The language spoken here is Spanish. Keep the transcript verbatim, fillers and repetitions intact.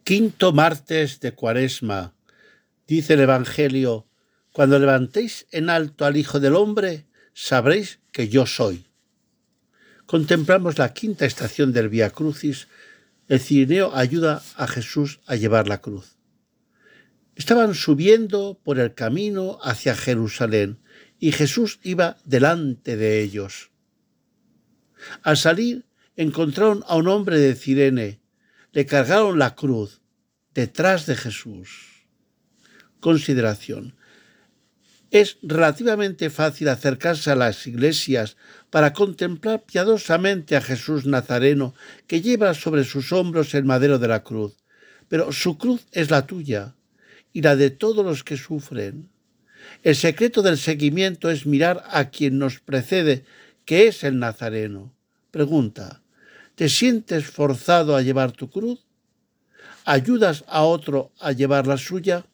Quinto martes de Cuaresma. Dice el Evangelio: cuando levantéis en alto al Hijo del Hombre, sabréis que yo soy. Contemplamos la quinta estación del Vía Crucis. El cirineo ayuda a Jesús a llevar la cruz. Estaban subiendo por el camino hacia Jerusalén y Jesús iba delante de ellos. Al salir, encontraron a un hombre de Cirene. Le cargaron la cruz detrás de Jesús. Consideración. Es relativamente fácil acercarse a las iglesias para contemplar piadosamente a Jesús Nazareno, que lleva sobre sus hombros el madero de la cruz. Pero su cruz es la tuya y la de todos los que sufren. El secreto del seguimiento es mirar a quien nos precede, que es el Nazareno. Pregunta: ¿te sientes forzado a llevar tu cruz? ¿Ayudas a otro a llevar la suya?